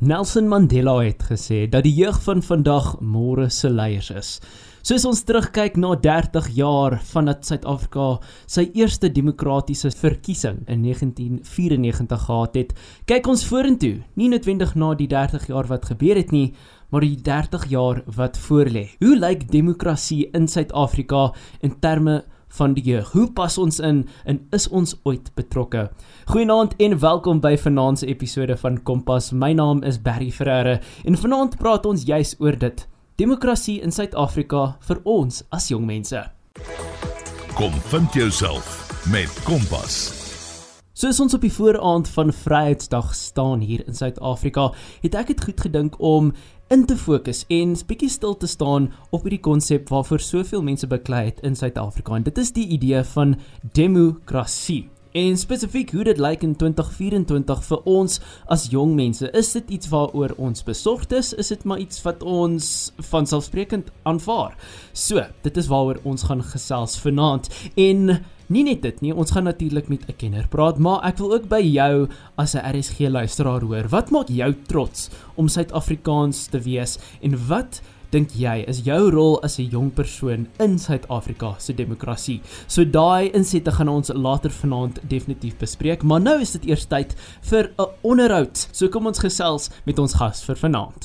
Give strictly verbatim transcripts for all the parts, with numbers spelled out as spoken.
Nelson Mandela het gesê dat die jeug van vandag môre se leiers is. Soos ons terugkyk na dertig jaar vandat Suid-Afrika sy eerste demokratiese verkiesing in negentien vyf-en-negentig gehad het, kyk ons vorentoe, nie noodwendig na die dertig jaar wat gebeur het nie, maar die dertig jaar wat voorlê. Hoe lyk demokrasie in Suid-Afrika in terme van die jeug? Hoe pas ons in en is ons ooit betrokke? Goeienaand en welkom by vanaand se episode van Kompas. My naam is Barry Ferreira en vanaand praat ons juis oor dit. Demokrasie in Suid-Afrika vir ons as jong mense. Kom vind jouself met Kompas. Soos ons op die vooraand van Vryheidsdag staan hier in Suid-Afrika, het ek het goed gedink om in te fokus en bietjie stil te staan op hierdie konsep waarvoor soveel mense beklei het in Suid-Afrika. En dit is die idee van demokrasie. En spesifiek hoe dit lyk in twintig vyf-en-twintig vir ons as jong mense. Is dit iets waaroor ons besorgd is? Is dit maar iets wat ons vanselfsprekend aanvaar? So, dit is waaroor ons gaan gesels vanaand. En nie net dit nie, ons gaan natuurlik met 'n kenner praat, maar ek wil ook by jou as 'n R S G-luisteraar hoor. Wat maak jou trots om Suid-Afrikaans te wees en wat dink jy is jou rol as 'n jong persoon in Suid-Afrika se demokrasie? So daai insette gaan ons later vanaand definitief bespreek, maar nou is dit eers tyd vir 'n onderhoud. So kom ons gesels met ons gas vir vanaand.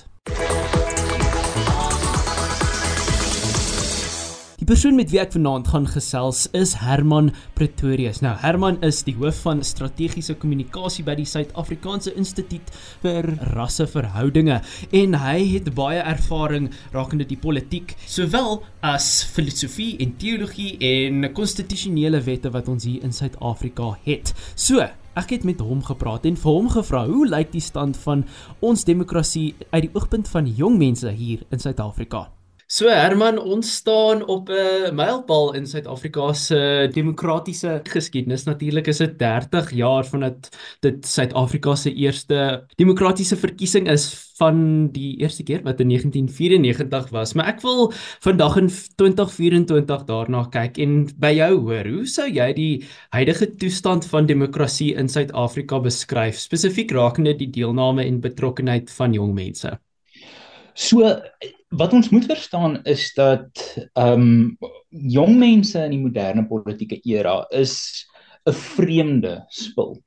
Die persoon met wie ek vanaand gaan gesels is Herman Pretorius. Nou, Herman is die hoof van strategiese kommunikasie by die Suid-Afrikaanse Instituut vir Rasseverhoudinge en hy het baie ervaring rakende die politiek, sowel as filosofie en teologie en konstitusionele wette wat ons hier in Suid-Afrika het. So, ek het met hom gepraat en vir hom gevra, hoe lyk die stand van ons demokrasie uit die oogpunt van jong mense hier in Suid-Afrika? So Herman, ons staan op 'n mylpaal in Suid-Afrika se demokratiese geskiedenis. Natuurlik is dit dertig jaar vandat dit Suid-Afrika se eerste demokratiese verkiesing is van die eerste keer wat in negentien vyf-en-negentig was. Maar ek wil vandag in twintig vyf-en-twintig daarna kyk en by jou hoor, hoe sou jy die huidige toestand van demokrasie in Suid-Afrika beskryf, spesifiek rakende die deelname en betrokkenheid van jong mense? So, wat ons moet verstaan is dat um, jong mense in die moderne politieke era is 'n vreemde spul.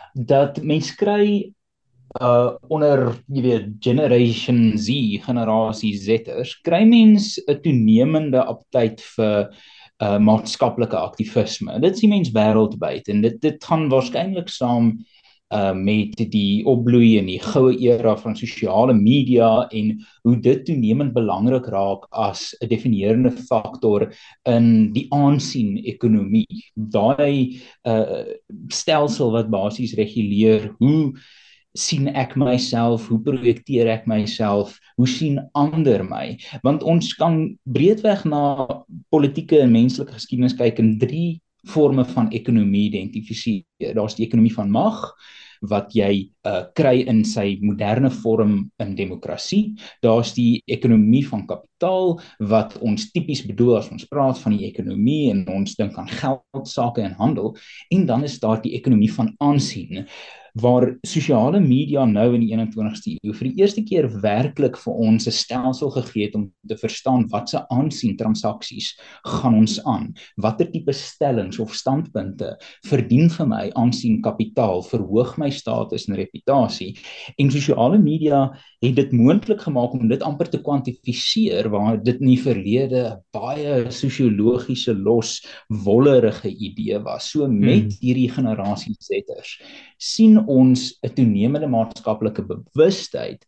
Dat mens kry uh, onder, jy weet, Generation Z, generasie Z'ers, kry mens 'n toenemende aptyd vir uh, maatskaplike aktivisme. Dit sien mens wêreldwyd en dit, dit gaan waarskynlik saam Uh, met die opbloei in die goue era van sosiale media en hoe dit toenemend belangrik raak as 'n definierende faktor in die aansien ekonomie. Daai uh, stelsel wat basies reguleer hoe sien ek myself, hoe projekteer ek myself, hoe sien ander my? Want ons kan breedweg na politieke en menslike geskiedenis kyk in drie vorme van ekonomie identifiseer. Daar's die ekonomie van mag, wat jy uh, kry in sy moderne vorm in demokrasie. Daar's die ekonomie van kapitaal, wat ons tipies bedoel as ons praat van die ekonomie en ons dink aan geld, sake en handel. En dan is daar die ekonomie van aansien, waar sosiale media nou in die eenentwintigste eeu vir die eerste keer werklik vir ons 'n stelsel gegee het om te verstaan wat se aansien transaksies gaan ons aan, watter tipe stellings of standpunte verdien vir my aansien kapitaal, verhoog my status en reputasie. En sosiale media het dit moontlik gemaak om dit amper te kwantifiseer, waar dit in die verlede 'n baie sosiologiese los, wollerige idee was. So met hmm. hierdie generasie Z'ers sien ons 'n toenemende maatskaplike bewustheid,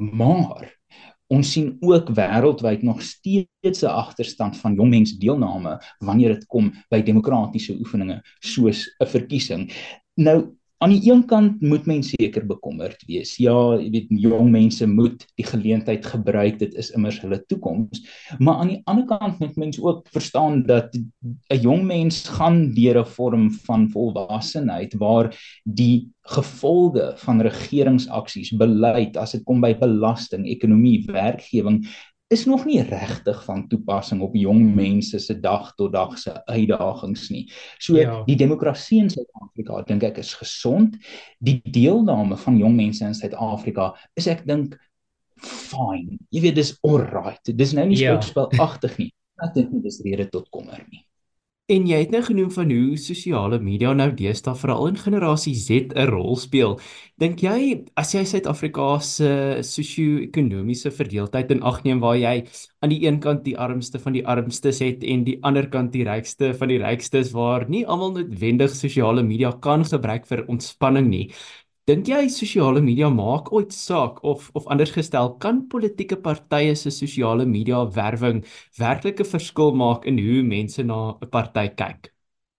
maar ons sien ook wêreldwyd nog steeds 'n agterstand van jong mense deelname wanneer dit kom by demokratiese oefeninge soos 'n verkiesing. Nou, aan die een kant moet mens seker bekommerd wees. Ja, jy weet, jong mense moet die geleentheid gebruik, dit is immers hulle toekoms. Maar aan die ander kant moet mens ook verstaan dat 'n jong mens gaan deur 'n vorm van volwassenheid waar die gevolge van regeringsaksies, beleid, as dit kom by belasting, ekonomie, werkgewing, is nog nie regtig van toepassing op jong mense se dag tot dag se uitdagings nie. So Ja. die demokrasie in Suid-Afrika dink ek is gesond. Die deelname van jong mense in Suid-Afrika is ek dink fine. Jy weet dis alright. Dis nou nie Ja. skouspelagtig nie. Ek dink nie dis rede tot kommer nie. En jy het nou genoem van hoe sosiale media nou deesdae veral in generasie Z 'n rol speel. Dink jy as jy Suid-Afrika se sosio-ekonomiese verdeeldheid in ag neem waar jy aan die een kant die armste van die armstes het en die ander kant die rykste van die rykstes waar nie almal noodwendig sosiale media kan gebruik vir ontspanning nie. Dink jy sosiale media maak ooit saak of of anders gestel, kan politieke partye se sosiale media werwing werklik 'n verskil maak in hoe mense na 'n party kyk?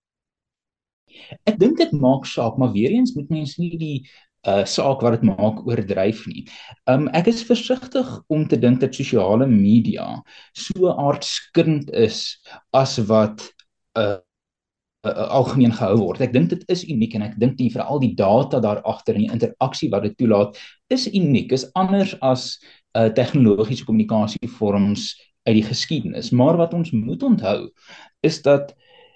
Ek dink dit maak saak, maar weer eens moet mens nie die uh, saak wat dit maak oordryf nie. Um, ek is versigtig om te dink dat sosiale media so aardskillend is as wat 'n uh, Uh, algemeen gehou word. Ek dink dit is uniek en ek dink die veral die data daar agter en die interaksie wat dit toelaat is uniek, is anders as uh, tegnologiese kommunikasievorms uit die geskiedenis. Maar wat ons moet onthou is dat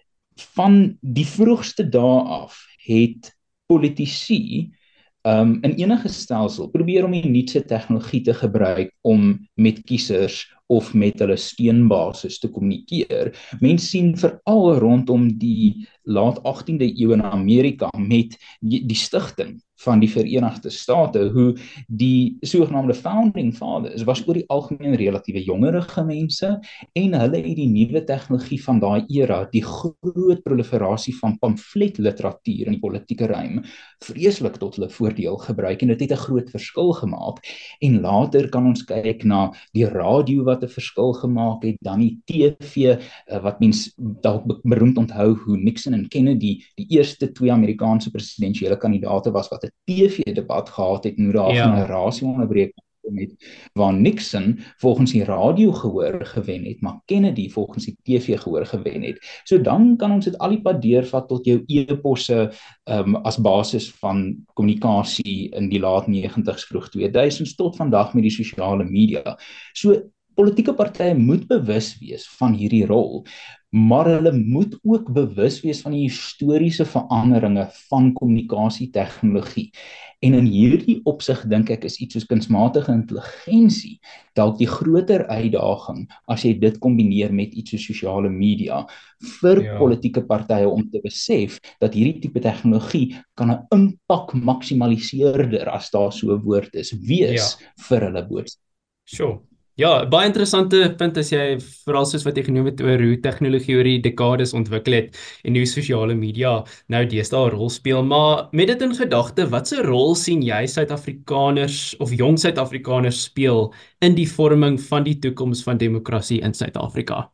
van die vroegste dae af het politici um, in enige stelsel probeer om die nuutste tegnologie te gebruik om met kiesers of met hulle steunbasis te kommunikeer. Mense sien veral rondom die laat achttiende eeu in Amerika met die, die stigting van die Verenigde State, hoe die sogenaamde founding fathers was oor die algemeen relatiewe jongerige mense en hulle het die nuwe tegnologie van daai era, die groot proliferasie van pamfletliteratuur in die politieke ruim, vreeslik tot hulle voordeel gebruik en dit het 'n groot verskil gemaak. En later kan ons kyk na die radio wat 'n verskil gemaak het, dan die T V wat mens dalk beroemd onthou hoe Nixon en Kennedy die eerste twee Amerikaanse presidensiële kandidaate was wat 'n T V-debat gehad het en hoe daar 'n Ja. generasieonderbreking het waar Nixon volgens die radio gehoor gewen het, maar Kennedy volgens die T V gehoor gewen het. So dan kan ons dit al die pad deurvat tot jou e-posse um, as basis van kommunikasie in die laat negentigs, vroeg tweeduisends tot vandag met die sosiale media. So politieke partye moet bewus wees van hierdie rol, maar hulle moet ook bewus wees van die historiese veranderinge van kommunikasietegnologie. En in hierdie opsig dink ek is iets soos kunsmatige intelligensie dalk die groter uitdaging as jy dit kombineer met iets soos sosiale media vir Ja. politieke partye om te besef dat hierdie tipe tegnologie kan 'n impak maksimaliseerder, as daar so 'n woord is, wees vir hulle boodskap. Sure. Ja, baie interessante punt as jy veral soos wat jy genoem het oor hoe tegnologie oor die dekades ontwikkel het en hoe sosiale media nou deesdae 'n rol speel. Maar met dit in gedagte, watse rol sien jy Suid-Afrikaners of jong Suid-Afrikaners speel in die vorming van die toekoms van demokrasie in Suid-Afrika?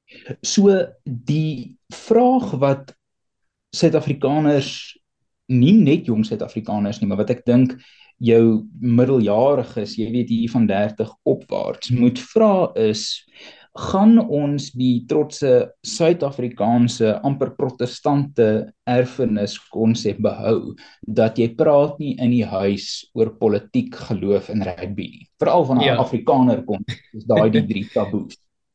So die vraag wat Suid-Afrikaners, nie net jong Suid-Afrikaners nie, maar wat ek dink jou middeljariges, jy weet hier van dertig opwaarts, moet vra is, gaan ons die trotse Suid-Afrikaanse amper protestante erfenis konsep behou, dat jy praat nie in die huis oor politiek, geloof en rugby nie. Veral van 'n Ja. Afrikaner kom, is daai die drie taboes.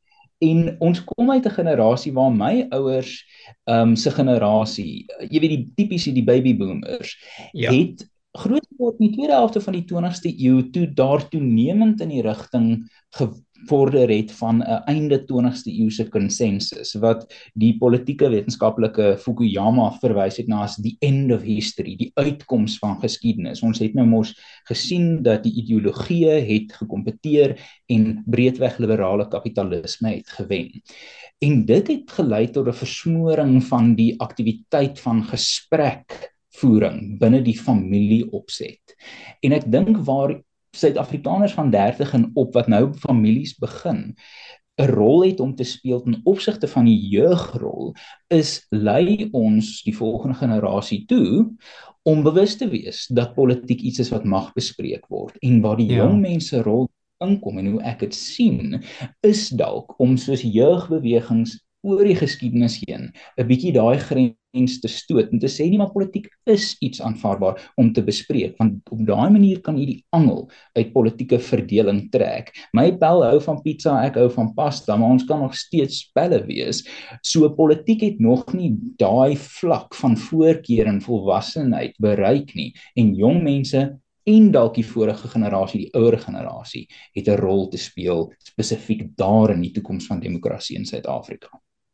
En ons kom uit 'n generasie waar my ouers um, se generasie, jy weet die tipiese die baby boomers, Ja. het groot geword in die tweede helfte van die twintigste eeu toe daar toenemend in die rigting gevorder het van 'n einde twintigste eeuse konsensus wat die politieke wetenskaplike Fukuyama verwys het na as die end of history, die uitkoms van geskiedenis. Ons het nou mos gesien dat die ideologieë het gekompeteer en breedweg liberale kapitalisme het gewen. En dit het gelei tot 'n versmoring van die aktiwiteit van gesprekvoering binne die familieopset. En ek dink waar Suid-Afrikaners van dertig en op wat nou families begin, 'n rol het om te speel ten opsigte van die jeugrol, is lei ons die volgende generasie toe om bewus te wees dat politiek iets is wat mag bespreek word en waar die Ja. jong mense rol inkom en hoe ek dit sien, is dalk om soos jeugbewegings oor die geskiedenis heen 'n bietjie daai grens te stoot en te sê nie maar politiek is iets aanvaarbaar om te bespreek, want op daai manier kan jy die angel uit politieke verdeling trek. My pel hou van pizza, ek hou van pasta, maar ons kan nog steeds pelle wees. So politiek het nog nie daai vlak van voorkeur en volwassenheid bereik nie, en jong mense en dalk die vorige generasie, die ouer generasie, het 'n rol te speel spesifiek daar in die toekoms van demokrasie in Suid-Afrika.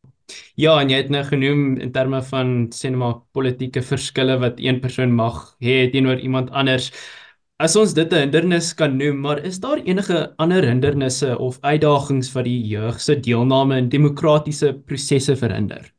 Ja, en jy het nou genoem in terme van sê net maar politieke verskille wat een persoon mag hê teenoor iemand anders. As ons dit 'n hindernis kan noem, maar is daar enige ander hindernisse of uitdagings wat die jeug se deelname in demokratiese prosesse verhinder?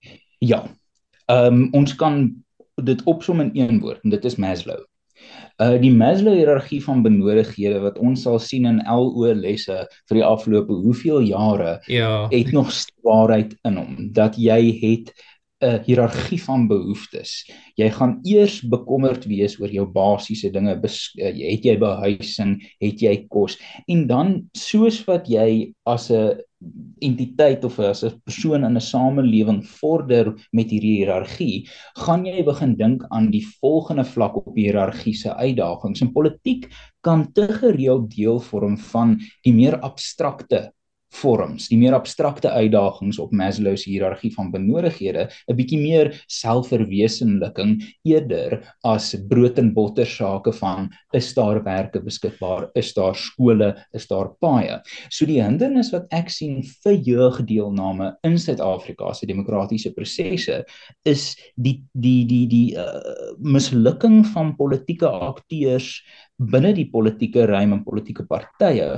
Ja, um, ons kan dit opsom in een woord, en dit is Maslow. Uh, die Maslow-hierargie van benodighede wat ons sal sien in L O-lesse vir die afgelope hoeveel jare, Ja. het nog waarheid in hom, dat jy het 'n hiërargie van behoeftes. Jy gaan eers bekommerd wees oor jou basiese dinge, bes, uh, het jy behuising, het jy kos, en dan soos wat jy as 'n entiteit of as 'n persoon in 'n samelewing vorder met hierdie hiërargie, gaan jy begin dink aan die volgende vlak op die hiërargiese uitdagings. En politiek kan te gereeld deel vorm van die meer abstrakte vorms, die meer abstrakte uitdagings op Maslow se hiërargie van benodighede, 'n bietjie meer selfverwesenliking eerder as brood en botter sake van is daar werke beskikbaar, is daar skole, is daar paaie. So die hindernis wat ek sien vir jeugdeelname in Suid-Afrika se demokratiese prosesse is die die die die uh, mislukking van politieke akteurs binne die politieke ruim en politieke partye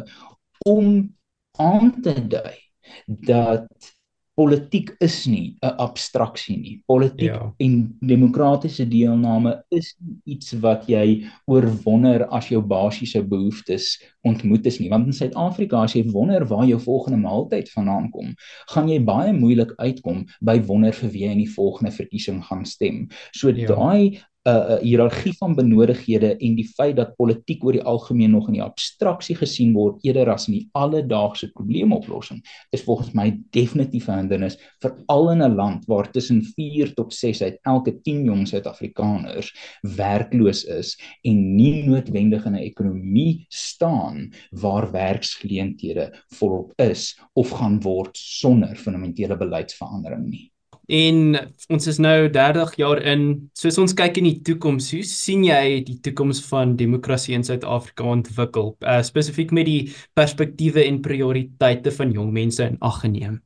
om aan te dui dat politiek is nie 'n abstraksie nie. Politiek Ja. en demokratiese deelname is nie iets wat jy oorwonder as jou basiese behoeftes ontmoet is nie. Want in Suid-Afrika, as jy wonder waar jou volgende maaltyd vandaan kom, gaan jy baie moeilik uitkom by wonder vir wie jy in die volgende verkiesing gaan stem. So Ja. daai 'n uh, hiërargie van benodighede en die feit dat politiek oor die algemeen nog in die abstraksie gesien word eerder as in die alledaagse probleemoplossing, is volgens my definitief 'n hindernis, veral in 'n land waar tussen vier tot ses uit elke tien jong Suid-Afrikaners werkloos is en nie noodwendig in 'n ekonomie staan waar werksgeleenthede volop is of gaan word sonder fundamentele beleidsverandering nie. En ons is nou dertig jaar in, soos ons kyk in die toekoms, hoe sien jy die toekoms van demokrasie in Suid-Afrika ontwikkel, uh, spesifiek met die perspektiewe en prioriteite van jong mense in ag geneem?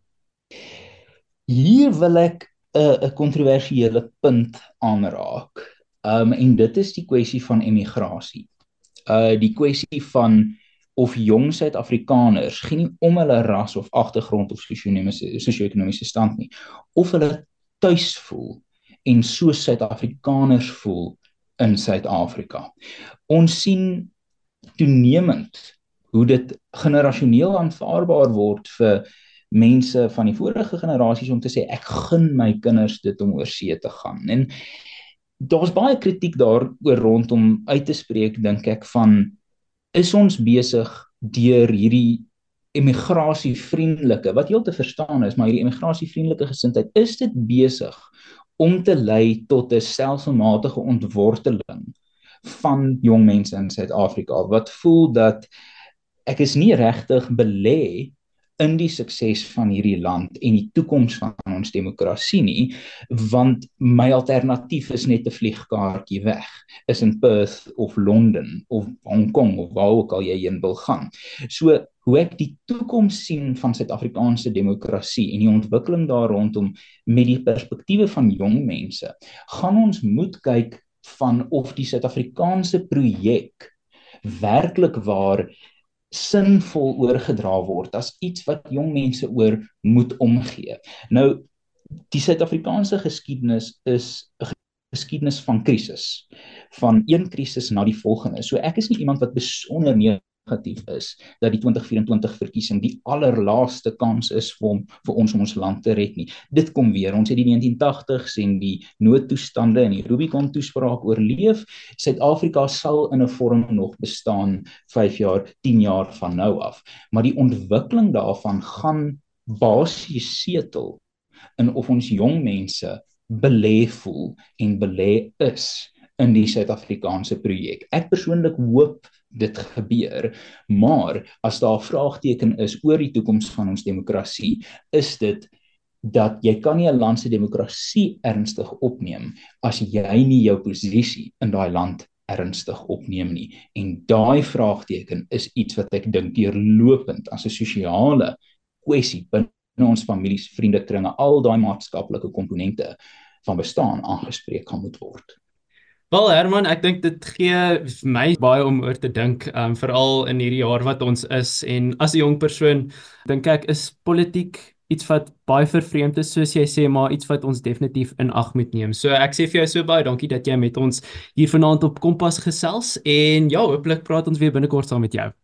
Hier wil ek 'n uh, 'n kontroversiële punt aanraak. Um, en dit is die kwessie van emigrasie. Uh, die kwessie van of jong Suid-Afrikaners, geen nie om hulle ras of agtergrond of sosio-ekonomiese stand nie, of hulle tuis voel en soos Suid-Afrikaners voel in Suid-Afrika. Ons sien toenemend hoe dit generasioneel aanvaarbaar word vir mense van die vorige generasies om te sê ek gun my kinders dit om oor see te gaan. En daar's baie kritiek daaroor rondom uit te spreek, dink ek, van is ons besig deur hierdie emigrasievriendelike, wat heel te verstaan is, maar hierdie emigrasievriendelike gesindheid, is dit besig om te lei tot 'n stelselmatige ontworteling van jong mense in Suid-Afrika, wat voel dat ek is nie regtig belê in die sukses van hierdie land en die toekoms van ons demokrasie nie, want my alternatief is net 'n vliegkaartjie weg, is in Perth of Londen of Hong Kong of waar ook al jy heen wil gaan. So hoe ek die toekoms sien van Suid-Afrikaanse demokrasie en die ontwikkeling daar rondom met die perspektiewe van jong mense, gaan ons moet kyk van of die Suid-Afrikaanse projek werklik waar sinvol oorgedra word as iets wat jong mense oor moet omgee. Nou, die Suid-Afrikaanse geskiedenis is 'n geskiedenis van krisis, van een krisis na die volgende. So ek is nie iemand wat besonder negatief is dat die twintig vyf-en-twintig verkiesing die allerlaaste kans is vir, om, vir ons om ons land te red nie. Dit kom weer, ons het die negentien tagtigs en die noodtoestande en die Rubicon toespraak oorleef. Suid-Afrika sal in 'n vorm nog bestaan vyf jaar, tien jaar van nou af. Maar die ontwikkeling daarvan gaan basies setel in of ons jong mense belê voel en belê is in die Suid-Afrikaanse projek. Ek persoonlik hoop dit gebeur, maar as daar 'n vraagteken is oor die toekoms van ons demokrasie, is dit dat jy kan nie 'n land se demokrasie ernstig opneem as jy nie jou posisie in daai land ernstig opneem nie. En daai vraagteken is iets wat ek dink deurlopend as 'n sosiale kwessie binne ons families, vriendekringe, al daai maatskaplike komponente van bestaan aangespreek kan moet word. Wel Herman, ek dink dit gee vir my baie om oor te dink, um, veral in hierdie jaar wat ons is, en as 'n jong persoon, dink ek is politiek iets wat baie vervreemd is, soos jy sê, maar iets wat ons definitief in ag moet neem. So ek sê vir jou so baie dankie dat jy met ons hier vanaand op Kompas gesels, en ja, hopelik praat ons weer binnekort saam met jou.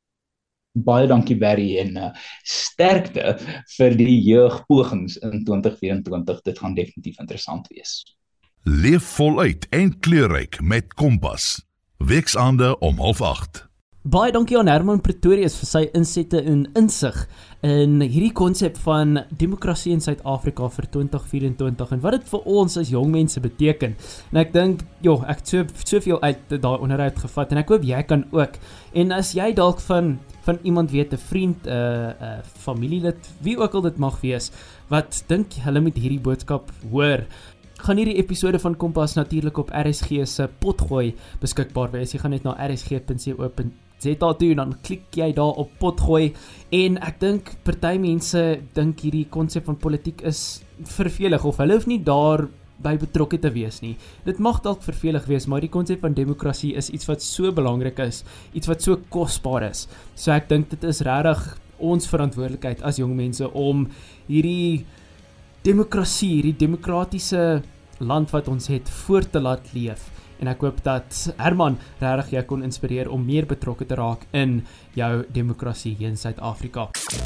Baie dankie Barry, en uh, sterkte vir die jeugpogings in twintig vyf-en-twintig, dit gaan definitief interessant wees. Leef voluit en kleurryk met Kompas. Weksaande om half agt. Baie dankie aan Herman Pretorius vir sy insette en insig in hierdie konsep van demokrasie in Suid-Afrika vir twintig vyf-en-twintig en wat dit vir ons as jong mense beteken. En ek dink, joh, ek het so, soveel uit daai onderhoud gevat en ek hoop jy kan ook. En as jy dalk van van iemand weet, 'n vriend, 'n uh, uh, familielid, wie ook al dit mag wees, wat dink hulle moet hierdie boodskap hoor, gaan hierdie episode van Kompas natuurlik op R S G se potgooi beskikbaar wees. Jy gaan net na r s g punt c o punt z a toe en dan klik jy daar op potgooi, en ek dink party mense dink hierdie konsep van politiek is vervelig of hulle hoef nie daar by betrokke te wees nie. Dit mag dalk vervelig wees, maar die konsep van demokrasie is iets wat so belangrik is, iets wat so kosbaar is. So ek dink dit is regtig ons verantwoordelikheid as jong mense om hierdie demokrasie, hierdie demokratiese land wat ons het, voort te laat leef. En ek hoop dat Herman regtig jou kon inspireer om meer betrokke te raak in jou demokrasie hier in Suid-Afrika.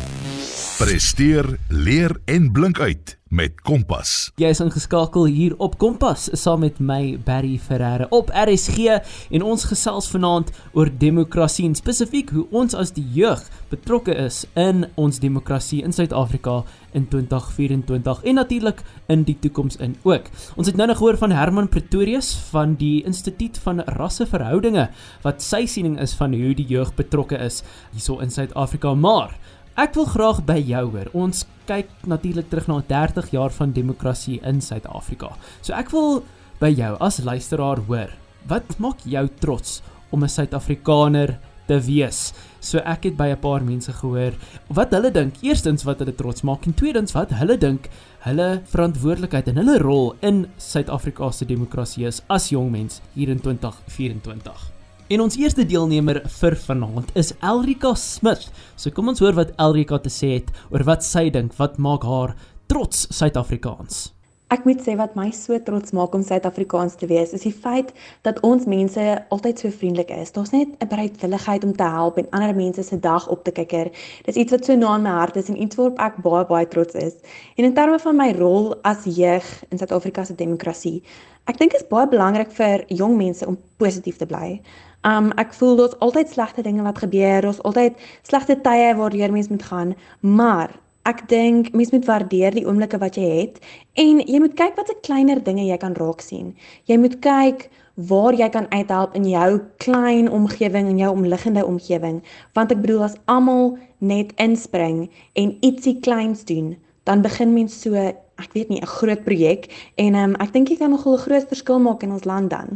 Presteer, leer en blink uit met Kompas. Jy is ingeskakel hier op Kompas saam met my Barry Ferreira op R S G, en ons gesels vanaand oor demokrasie en spesifiek hoe ons as die jeug betrokke is in ons demokrasie in Suid-Afrika in twintig vyf-en-twintig en natuurlik in die toekoms in ook. Ons het nou nog gehoor van Herman Pretorius van die Instituut van Rasseverhoudinge wat sy siening is van hoe die jeug betrokke is hierso in Suid-Afrika, maar ek wil graag by jou hoor. Ons kyk natuurlik terug na dertig jaar van demokrasie in Suid-Afrika. So ek wil by jou as luisteraar hoor, wat maak jou trots om 'n Suid-Afrikaner te wees? So ek het by 'n paar mense gehoor wat hulle dink, eerstens wat hulle trots maak, en tweedens wat hulle dink hulle verantwoordelikheid en hulle rol in Suid-Afrika se demokrasie is as jong mens hier in twintig vyf-en-twintig. En ons eerste deelnemer vir vanaand is Elrika Smith. So kom ons hoor wat Elrika te sê het oor wat sy dink, wat maak haar trots Suid-Afrikaans. Ek moet sê wat my so trots maak om Suid-Afrikaans te wees, is die feit dat ons mense altyd so vriendelik is. Daar's net 'n bereidwilligheid om te help en ander mense se dag op te kyker. Dis iets wat so na in my hart is en iets waarop ek baie baie trots is. En in terme van my rol as jeug in Suid-Afrika se demokrasie, ek dink dit is baie belangrik vir jong mense om positief te bly. Um, ek voel daar's altyd slegte dinge wat gebeur, daar's altyd slegte tye waardeur mens moet gaan, maar ek dink mens moet waardeer die oomblikke wat jy het en jy moet kyk wat se kleiner dinge jy kan raak sien. Jy moet kyk waar jy kan uithelp in jou klein omgewing, in jou omliggende omgewing, want ek bedoel as almal net inspring en ietsie kleins doen, dan begin mens so, ek weet nie, 'n groot projek en um, ek dink jy kan nogal 'n groot verskil maak in ons land dan.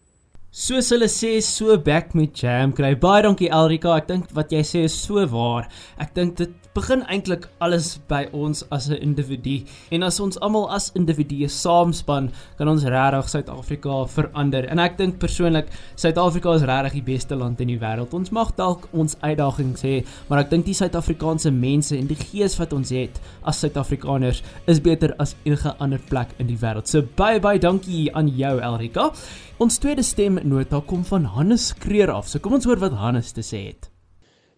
Soos hulle sê, so back met jam kry. Baie dankie Elrika, ek dink wat jy sê is so waar. Ek dink dit begin eintlik alles by ons as 'n individu. En as ons almal as individue saamspan, kan ons regtig Suid-Afrika verander. En ek dink persoonlik, Suid-Afrika is regtig die beste land in die wêreld. Ons mag dalk ons uitdagings hê, maar ek dink die Suid-Afrikaanse mense en die gees wat ons het as Suid-Afrikaners is beter as enige ander plek in die wêreld. So baie baie dankie aan jou Elrika. Ons tweede stemnota kom van Hannes Kreer af. So kom ons hoor wat Hannes te sê het.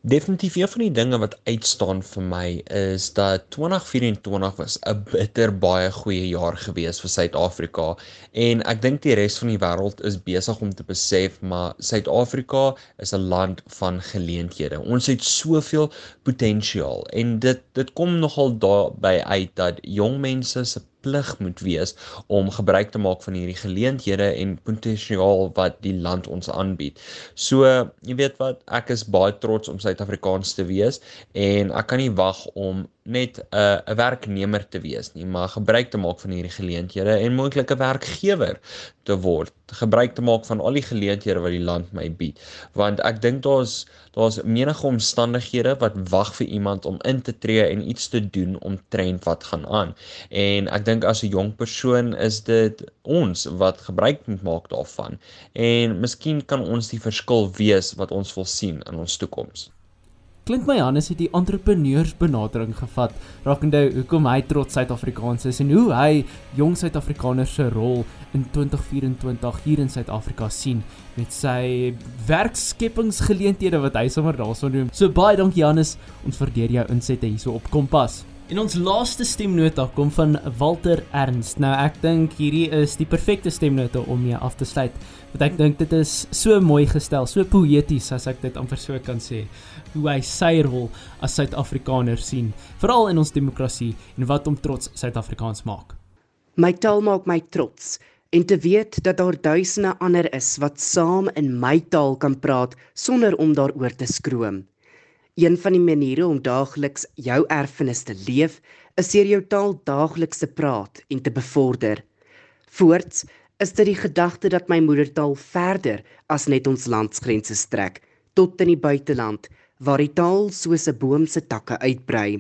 Definitief een van die dinge wat uitstaan vir my is dat twintig vyf-en-twintig was 'n bitter baie goeie jaar gewees vir Suid-Afrika en ek dink die res van die wêreld is besig om te besef maar Suid-Afrika is 'n land van geleenthede. Ons het soveel potensiaal en dit dit kom nogal daarby uit dat jong mense se plig moet wees om gebruik te maak van hierdie geleenthede en potensiaal wat die land ons aanbied. So, jy weet wat, ek is baie trots om Suid-Afrikaans te wees en ek kan nie wag om net 'n uh, 'n werknemer te wees nie, maar gebruik te maak van hierdie geleenthede en moontlik 'n werkgewer te word. Gebruik te maak van al die geleenthede wat die land my bied, want ek dink daar's daar's menige omstandighede wat wag vir iemand om in te tree en iets te doen omtrent wat gaan aan. En ek dink as 'n jong persoon is dit ons wat gebruik moet maak daarvan. En miskien kan ons die verskil wees wat ons wil sien in ons toekoms. Klink my Hannes het die entrepreneursbenadering gevat, rakende hoekom hy trots Suid-Afrikaans is en hoe hy jong Suid-Afrikaners se rol in twintig vyf-en-twintig hier in Suid-Afrika sien met sy werkskepingsgeleenthede wat hy sommer daarso noem. So baie dankie Hannes, ons waardeer jou insette hierso op Kompas. En ons laaste stemnota kom van Walter Ernst. Nou ek dink hierdie is die perfekte stemnota om mee af te sluit. Want ek dink dit is so mooi gestel, so poëties as ek dit amper so kan sê. Hoe hy sy rol as Suid-Afrikaner sien, veral in ons demokrasie en wat hom trots Suid-Afrikaans maak. My taal maak my trots en te weet dat daar duisende ander is wat saam in my taal kan praat sonder om daaroor te skroom. Een van die maniere om daagliks jou erfenis te leef, is deur jou taal daagliks te praat en te bevorder. Voorts is dit die gedagte dat my moedertaal verder as net ons landsgrense strek, tot in die buiteland, waar die taal soos 'n boom se takke uitbrei.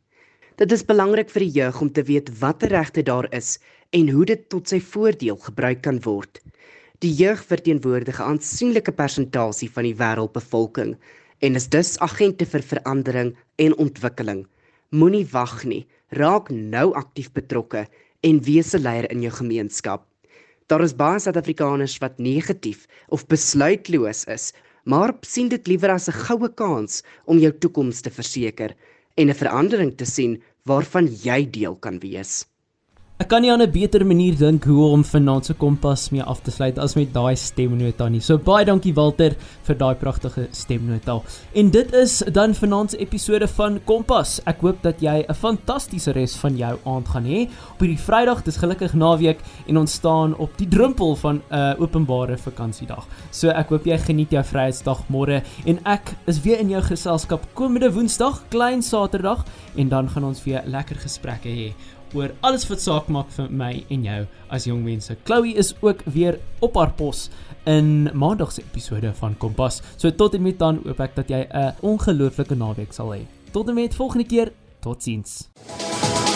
Dit is belangrik vir die jeug om te weet watter regte daar is en hoe dit tot sy voordeel gebruik kan word. Die jeug verteenwoordig 'n aansienlike persentasie van die wêreldbevolking en is dus agente vir verandering en ontwikkeling. Moenie wag nie, raak nou aktief betrokke en wees 'n leier in jou gemeenskap. Daar is baie Suid-Afrikaners wat negatief of besluitloos is, maar sien dit liewer as 'n goue kans om jou toekoms te verseker en 'n verandering te sien waarvan jy deel kan wees. Ek kan nie aan 'n beter manier dink hoe om vanaand se Kompas mee af te sluit as met daai stemnota nie. So baie dankie Walter vir daai pragtige stemnota. En dit is dan vanaand se episode van Kompas. Ek hoop dat jy 'n fantastiese res van jou aand gaan hê. Op hierdie Vrydag, dis gelukkig naweek en ons staan op die drempel van 'n uh, openbare vakansiedag. So ek hoop jy geniet jou Vryheidsdag môre en ek is weer in jou geselskap komende Woensdag, klein Saterdag en dan gaan ons weer lekker gesprekke hê oor alles wat saak maak vir my en jou as jong mense. Chloe is ook weer op haar pos in Maandag se episode van Kompas. So tot en met dan hoop ek dat jy 'n ongelooflike naweek sal hê. Tot en met volgende keer, totsiens.